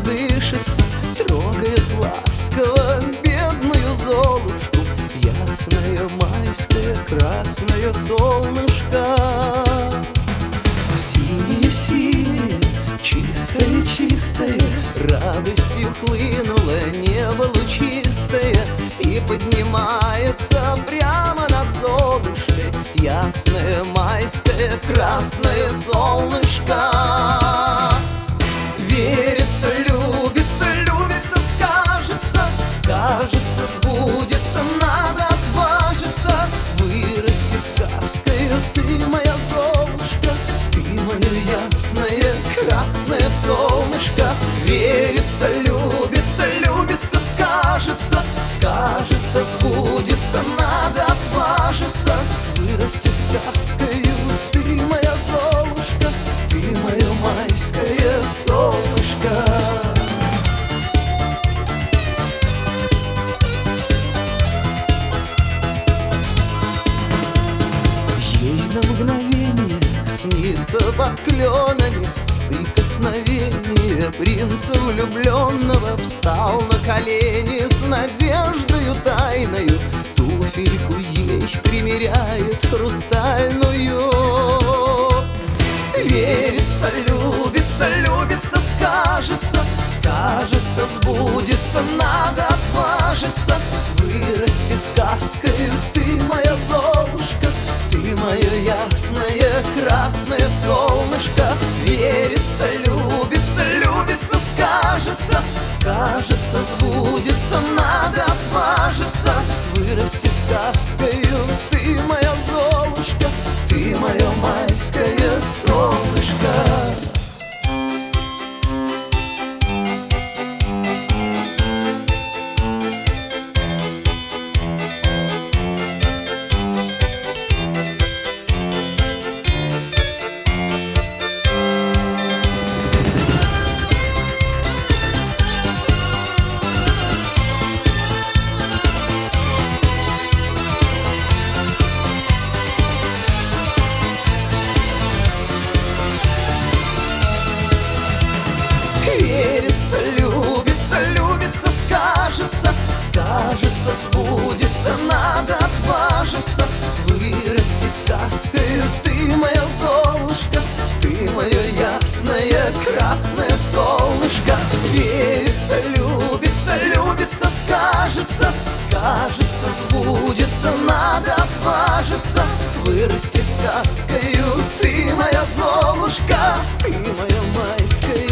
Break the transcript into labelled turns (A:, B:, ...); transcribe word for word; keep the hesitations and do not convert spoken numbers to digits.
A: дышится, трогает ласково бедную Золушку. Ясное майское красное солнышко, синее-синее, чистое-чистое, радостью хлынуло небо лучистое и поднимается прямо над Золушкой ясное майское красное солнышко. Верится, любится, любится, скажется, скажется, сбудется, надо отважиться. Вырасти сказкою ты, моя Золушка, ты мое ясное красное солнышко. Верится, любится, любится, скажется, скажется, сбудется, надо отважиться. Вырасти сказкою ты, моя Золушка, ты мое майское солнышко. Ей на мгновение снится под кленами прикосновение принца влюбленного. Встал на колени с надеждою тайною, туфельку ей примеряет хрустальную. Верится, любится, любится, скажется, скажется, сбудется, надо отважиться. Вырасти сказкою ты, моя Золушка, ты мое ясное красное солнышко. Верится, любится, любится, скажется, скажется, сбудется, надо отважиться. Вырасти сказкою ты, моя Золушка, ты мое майское солнышко. Верится, любится, любится, скажется, скажется, сбудется, надо отважиться. Вырасти сказкою ты, моя Золушка, ты мое ясное красное солнышко. Верится, любится, любится, скажется, скажется, сбудется, надо отважиться. Вырасти сказкою ты, моя Золушка, ты мое майское